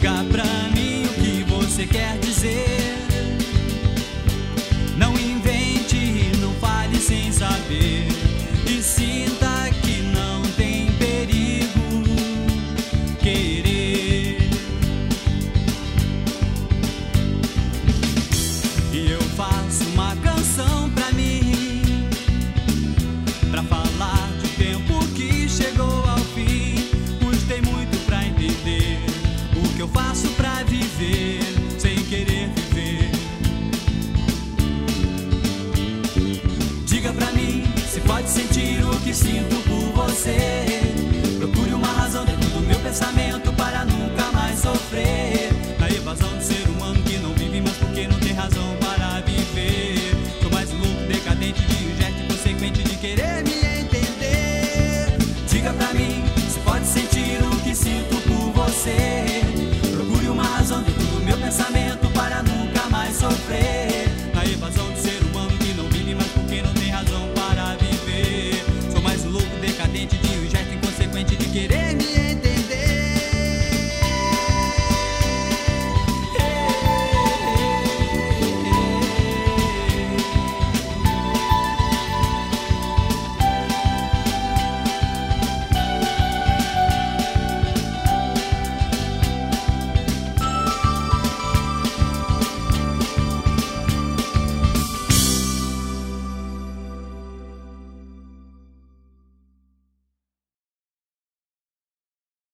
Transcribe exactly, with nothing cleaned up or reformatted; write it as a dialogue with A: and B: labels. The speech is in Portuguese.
A: Diga pra mim o que você quer dizer. Não invente, não fale sem saber. E sinta que não tem perigo querer. E eu faço uma canção pra mim, pra falar de tempo que chegou ao fim. Custei muito pra entender o que eu faço pra viver sem querer viver. Diga pra mim se pode sentir o que sinto por você.